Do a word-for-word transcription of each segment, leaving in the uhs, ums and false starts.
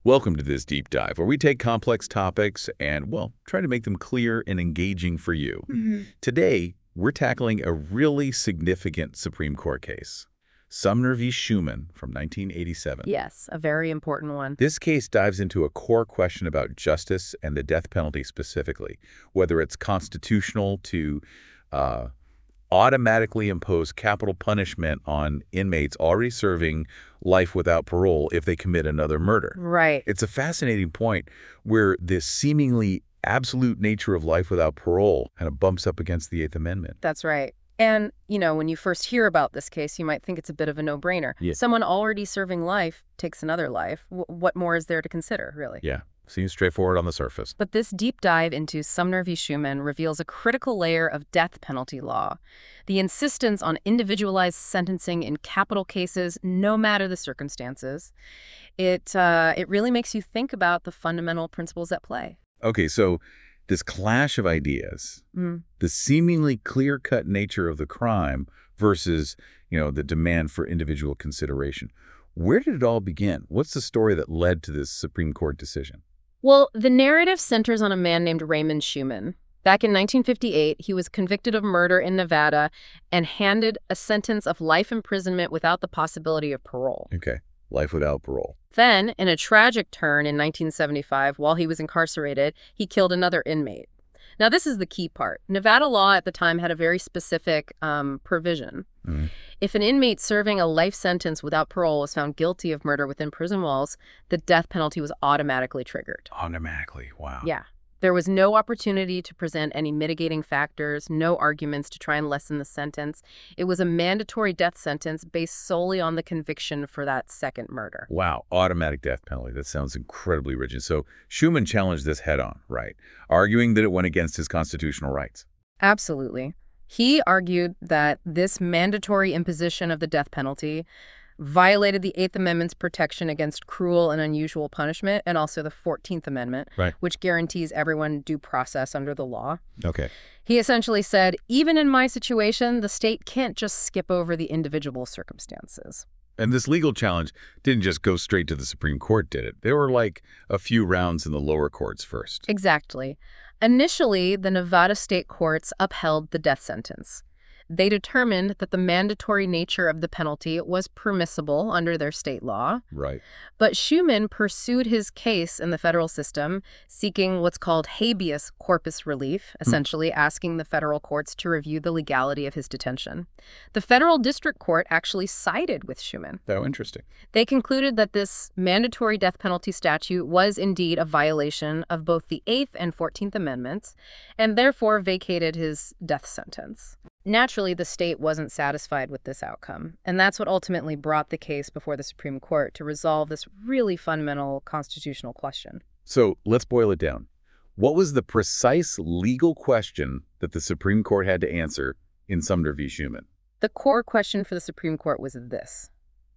Welcome to this deep dive where we take complex topics and, well, try to make them clear and engaging for you. hmm Today, we're tackling a really significant Supreme Court case, Sumner v. Schuman from nineteen eighty-seven. Yes, a very important one. This case dives into a core question about justice and the death penalty specifically, whether it's constitutional to uh, automatically impose capital punishment on inmates already serving life without parole if they commit another murder. Right. It's a fascinating point where this seemingly absolute nature of life without parole kind of bumps up against the Eighth Amendment. That's right. And, you know, when you first hear about this case, you might think it's a bit of a no-brainer. Yeah. Someone already serving life takes another life. W what more is there to consider, really? Yeah, seems straightforward on the surface. But this deep dive into Sumner v. Schuman reveals a critical layer of death penalty law. The insistence on individualized sentencing in capital cases, no matter the circumstances. It, uh, it really makes you think about the fundamental principles at play. Okay, so this clash of ideas, Mm. the seemingly clear-cut nature of the crime versus, you know, the demand for individual consideration. Where did it all begin? What's the story that led to this Supreme Court decision? Well, the narrative centers on a man named Raymond Schuman. Back in nineteen fifty-eight, he was convicted of murder in Nevada and handed a sentence of life imprisonment without the possibility of parole. Okay, life without parole. Then, in a tragic turn in nineteen seventy-five, while he was incarcerated, he killed another inmate. Now, this is the key part. Nevada law at the time had a very specific um, provision. Mhm. If an inmate serving a life sentence without parole was found guilty of murder within prison walls, the death penalty was automatically triggered. Automatically, wow. Yeah. There was no opportunity to present any mitigating factors, no arguments to try and lessen the sentence. It was a mandatory death sentence based solely on the conviction for that second murder. Wow, automatic death penalty. That sounds incredibly rigid. So Schuman challenged this head-on, right? Arguing that it went against his constitutional rights. Absolutely. He argued that this mandatory imposition of the death penalty violated the Eighth Amendment's protection against cruel and unusual punishment, and also the Fourteenth Amendment, Right. which guarantees everyone due process under the law. Okay. He essentially said, even in my situation, the state can't just skip over the individual circumstances. And this legal challenge didn't just go straight to the Supreme Court, did it? There were like a few rounds in the lower courts first. Exactly. Initially, the Nevada state courts upheld the death sentence. They determined that the mandatory nature of the penalty was permissible under their state law. Right. But Schuman pursued his case in the federal system, seeking what's called habeas corpus relief, essentially asking the federal courts to review the legality of his detention. The federal district court actually sided with Schuman. Oh, interesting. They concluded that this mandatory death penalty statute was indeed a violation of both the Eighth and Fourteenth Amendments, and therefore vacated his death sentence. Naturally, the state wasn't satisfied with this outcome, and that's what ultimately brought the case before the Supreme Court to resolve this really fundamental constitutional question. So let's boil it down. What was the precise legal question that the Supreme Court had to answer in Sumner v. Schuman? The core question for the Supreme Court was this: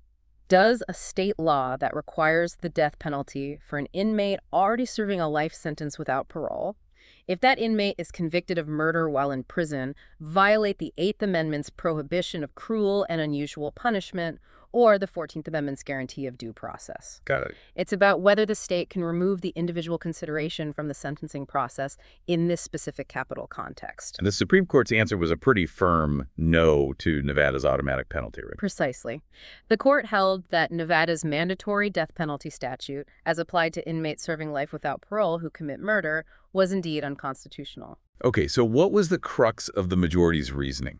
does a state law that requires the death penalty for an inmate already serving a life sentence without parole, if that inmate is convicted of murder while in prison, violate the Eighth Amendment's prohibition of cruel and unusual punishment or the Fourteenth Amendment's guarantee of due process? Got it. It's about whether the state can remove the individual consideration from the sentencing process in this specific capital context. And the Supreme Court's answer was a pretty firm no to Nevada's automatic penalty rate. Precisely. The court held that Nevada's mandatory death penalty statute, as applied to inmates serving life without parole who commit murder, was indeed unconstitutional. Okay, so what was the crux of the majority's reasoning?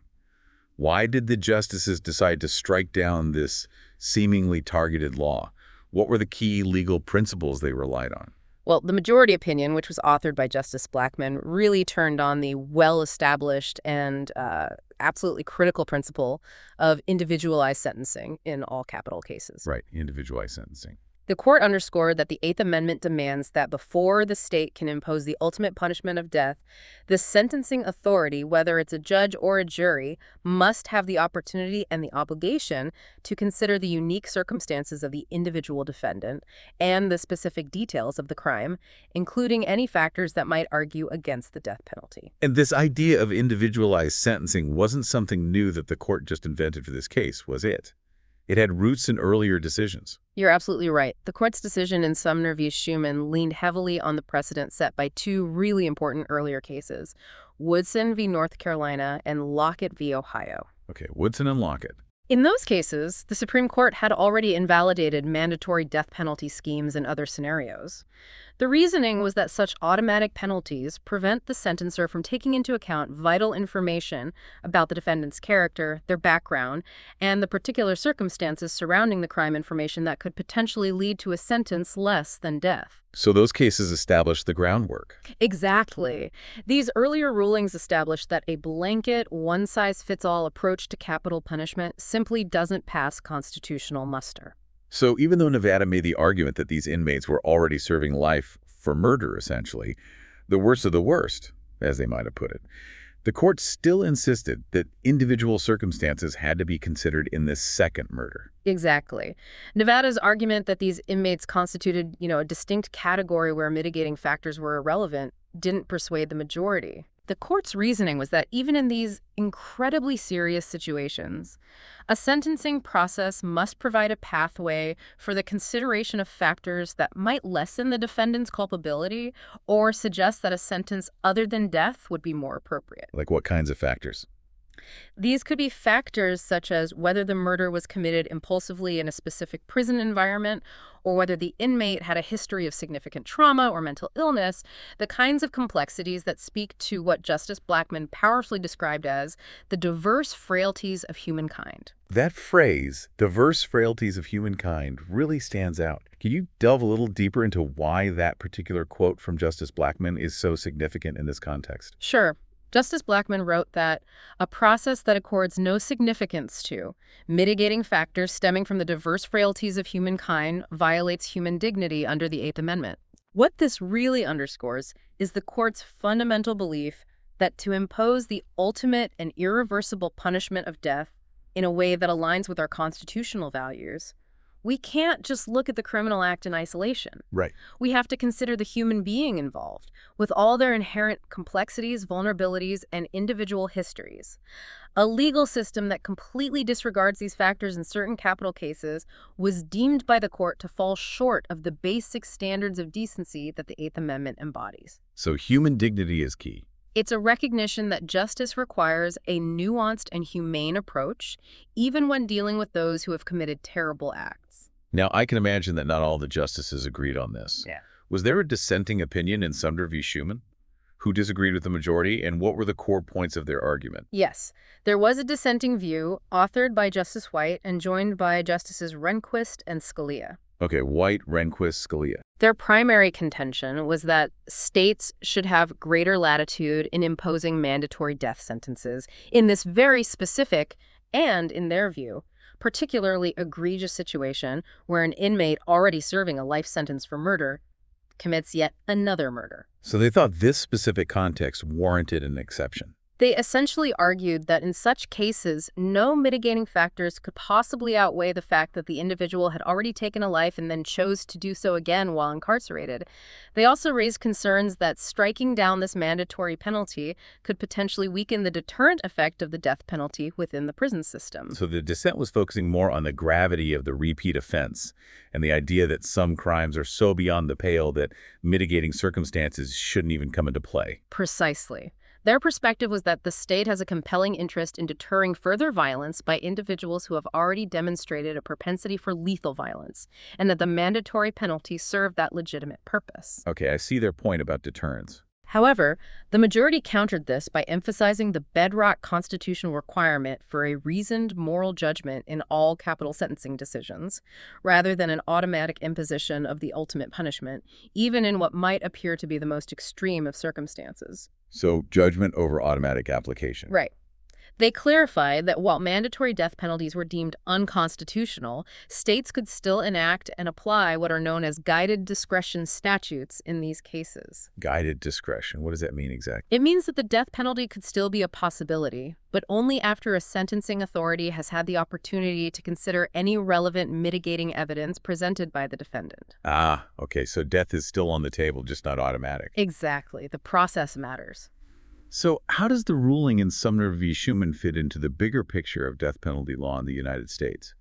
Why did the justices decide to strike down this seemingly targeted law? What were the key legal principles they relied on? Well, the majority opinion, which was authored by Justice Blackmun, really turned on the well-established and uh, absolutely critical principle of individualized sentencing in all capital cases. Right, individualized sentencing. The court underscored that the Eighth Amendment demands that before the state can impose the ultimate punishment of death, the sentencing authority, whether it's a judge or a jury, must have the opportunity and the obligation to consider the unique circumstances of the individual defendant and the specific details of the crime, including any factors that might argue against the death penalty. And this idea of individualized sentencing wasn't something new that the court just invented for this case, was it? It had roots in earlier decisions. You're absolutely right. The court's decision in Sumner v. Schuman leaned heavily on the precedent set by two really important earlier cases, Woodson v. North Carolina and Lockett v. Ohio. Okay, Woodson and Lockett. In those cases, the Supreme Court had already invalidated mandatory death penalty schemes in other scenarios. The reasoning was that such automatic penalties prevent the sentencer from taking into account vital information about the defendant's character, their background, and the particular circumstances surrounding the crime information that could potentially lead to a sentence less than death. So those cases established the groundwork. Exactly. These earlier rulings established that a blanket, one-size-fits-all approach to capital punishment simply doesn't pass constitutional muster. So even though Nevada made the argument that these inmates were already serving life for murder, essentially, the worst of the worst, as they might have put it, the court still insisted that individual circumstances had to be considered in this second murder. Exactly. Nevada's argument that these inmates constituted, you know, a distinct category where mitigating factors were irrelevant didn't persuade the majority. The court's reasoning was that even in these incredibly serious situations, a sentencing process must provide a pathway for the consideration of factors that might lessen the defendant's culpability or suggest that a sentence other than death would be more appropriate. Like what kinds of factors? These could be factors such as whether the murder was committed impulsively in a specific prison environment or whether the inmate had a history of significant trauma or mental illness, the kinds of complexities that speak to what Justice Blackmun powerfully described as the diverse frailties of humankind. That phrase, diverse frailties of humankind, really stands out. Can you delve a little deeper into why that particular quote from Justice Blackmun is so significant in this context? Sure. Justice Blackmun wrote that a process that accords no significance to mitigating factors stemming from the diverse frailties of humankind violates human dignity under the Eighth Amendment. What this really underscores is the court's fundamental belief that to impose the ultimate and irreversible punishment of death in a way that aligns with our constitutional values, we can't just look at the criminal act in isolation. Right. We have to consider the human being involved, with all their inherent complexities, vulnerabilities, and individual histories. A legal system that completely disregards these factors in certain capital cases was deemed by the court to fall short of the basic standards of decency that the Eighth Amendment embodies. So human dignity is key. It's a recognition that justice requires a nuanced and humane approach, even when dealing with those who have committed terrible acts. Now, I can imagine that not all the justices agreed on this. Yeah. Was there a dissenting opinion in Sumner v. Schuman? Who disagreed with the majority, and what were the core points of their argument? Yes, there was a dissenting view, authored by Justice White and joined by Justices Rehnquist and Scalia. Okay, White, Rehnquist, Scalia. Their primary contention was that states should have greater latitude in imposing mandatory death sentences in this very specific and, in their view, particularly egregious situation where an inmate already serving a life sentence for murder commits yet another murder. So they thought this specific context warranted an exception. They essentially argued that in such cases, no mitigating factors could possibly outweigh the fact that the individual had already taken a life and then chose to do so again while incarcerated. They also raised concerns that striking down this mandatory penalty could potentially weaken the deterrent effect of the death penalty within the prison system. So the dissent was focusing more on the gravity of the repeat offense and the idea that some crimes are so beyond the pale that mitigating circumstances shouldn't even come into play. Precisely. Their perspective was that the state has a compelling interest in deterring further violence by individuals who have already demonstrated a propensity for lethal violence, and that the mandatory penalty served that legitimate purpose. Okay, I see their point about deterrence. However, the majority countered this by emphasizing the bedrock constitutional requirement for a reasoned moral judgment in all capital sentencing decisions, rather than an automatic imposition of the ultimate punishment, even in what might appear to be the most extreme of circumstances. So judgment over automatic application. Right. They clarified that while mandatory death penalties were deemed unconstitutional, states could still enact and apply what are known as guided discretion statutes in these cases. Guided discretion. What does that mean exactly? It means that the death penalty could still be a possibility, but only after a sentencing authority has had the opportunity to consider any relevant mitigating evidence presented by the defendant. Ah, okay, so death is still on the table, just not automatic. Exactly. The process matters. So how does the ruling in Sumner v. Schuman fit into the bigger picture of death penalty law in the United States?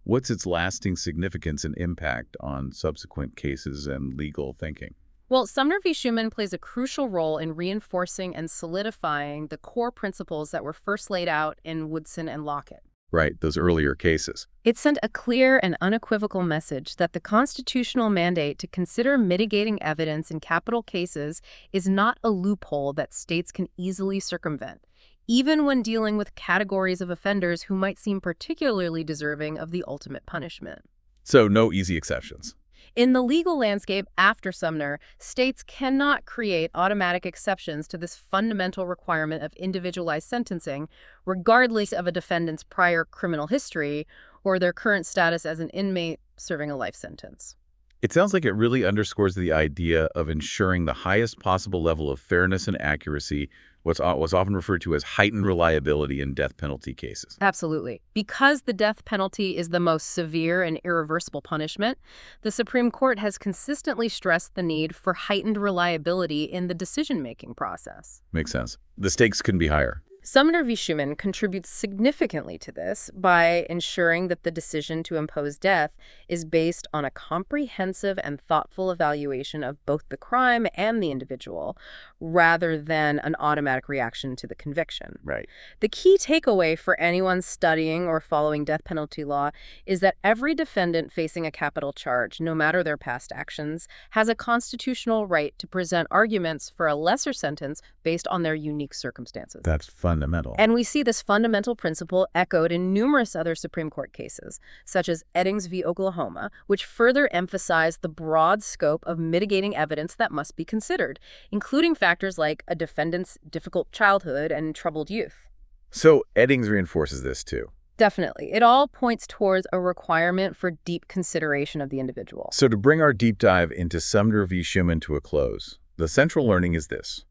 What's its lasting significance and impact on subsequent cases and legal thinking? Well, Sumner v. Schuman plays a crucial role in reinforcing and solidifying the core principles that were first laid out in Woodson and Lockett. Right, those earlier cases. It sent a clear and unequivocal message that the constitutional mandate to consider mitigating evidence in capital cases is not a loophole that states can easily circumvent, even when dealing with categories of offenders who might seem particularly deserving of the ultimate punishment. So no easy exceptions. In the legal landscape after Sumner, states cannot create automatic exceptions to this fundamental requirement of individualized sentencing, regardless of a defendant's prior criminal history or their current status as an inmate serving a life sentence. It sounds like it really underscores the idea of ensuring the highest possible level of fairness and accuracy, what's was often referred to as heightened reliability in death penalty cases. Absolutely. Because the death penalty is the most severe and irreversible punishment, the Supreme Court has consistently stressed the need for heightened reliability in the decision-making process. Makes sense. The stakes couldn't be higher. Sumner v. Schuman contributes significantly to this by ensuring that the decision to impose death is based on a comprehensive and thoughtful evaluation of both the crime and the individual, rather than an automatic reaction to the conviction. Right. The key takeaway for anyone studying or following death penalty law is that every defendant facing a capital charge, no matter their past actions, has a constitutional right to present arguments for a lesser sentence based on their unique circumstances. That's fundamental. And we see this fundamental principle echoed in numerous other Supreme Court cases, such as Eddings v. Oklahoma, which further emphasize the broad scope of mitigating evidence that must be considered, including factors like a defendant's difficult childhood and troubled youth. So Eddings reinforces this too. Definitely. It all points towards a requirement for deep consideration of the individual. So to bring our deep dive into Sumner v. Schuman to a close, the central learning is this.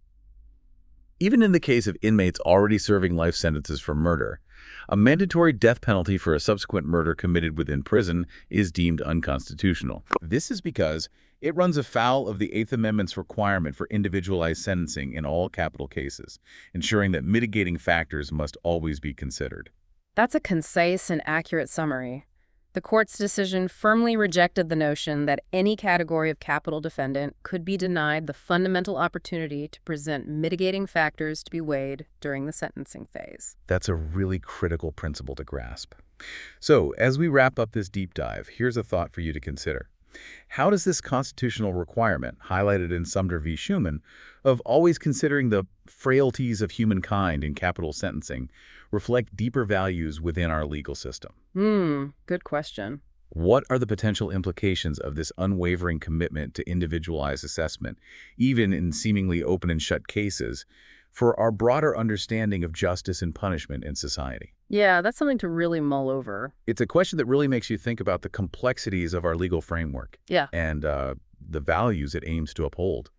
Even in the case of inmates already serving life sentences for murder, a mandatory death penalty for a subsequent murder committed within prison is deemed unconstitutional. This is because it runs afoul of the Eighth Amendment's requirement for individualized sentencing in all capital cases, ensuring that mitigating factors must always be considered. That's a concise and accurate summary. The court's decision firmly rejected the notion that any category of capital defendant could be denied the fundamental opportunity to present mitigating factors to be weighed during the sentencing phase. That's a really critical principle to grasp. So, as we wrap up this deep dive, here's a thought for you to consider. How does this constitutional requirement, highlighted in Sumner v. Schuman, of always considering the frailties of humankind in capital sentencing, reflect deeper values within our legal system? Hmm, good question. What are the potential implications of this unwavering commitment to individualized assessment, even in seemingly open and shut cases, for our broader understanding of justice and punishment in society? Yeah, that's something to really mull over. It's a question that really makes you think about the complexities of our legal framework Yeah. and uh, the values it aims to uphold.